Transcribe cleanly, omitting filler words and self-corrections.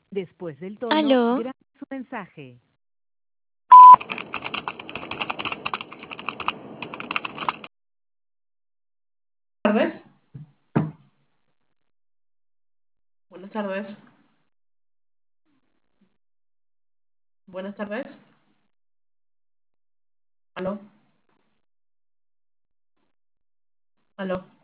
Después del tono, Aló, grabe su mensaje. Tardes. Buenas tardes. Buenas tardes. Aló. Aló.